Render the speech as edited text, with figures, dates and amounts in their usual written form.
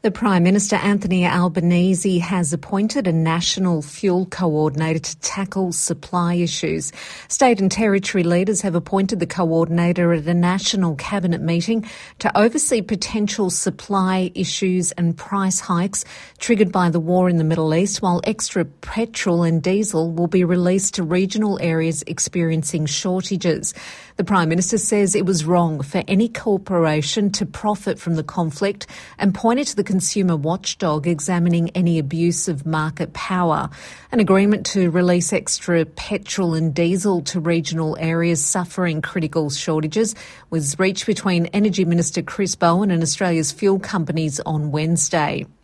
The Prime Minister Anthony Albanese has appointed a national fuel coordinator to tackle supply issues. State and territory leaders have appointed the coordinator at a national cabinet meeting to oversee potential supply issues and price hikes triggered by the war in the Middle East, while extra petrol and diesel will be released to regional areas experiencing shortages. The Prime Minister says it was wrong for any corporation to profit from the conflict and pointed to the consumer watchdog examining any abuse of market power. An agreement to release extra petrol and diesel to regional areas suffering critical shortages was reached between Energy Minister Chris Bowen and Australia's fuel companies on Wednesday.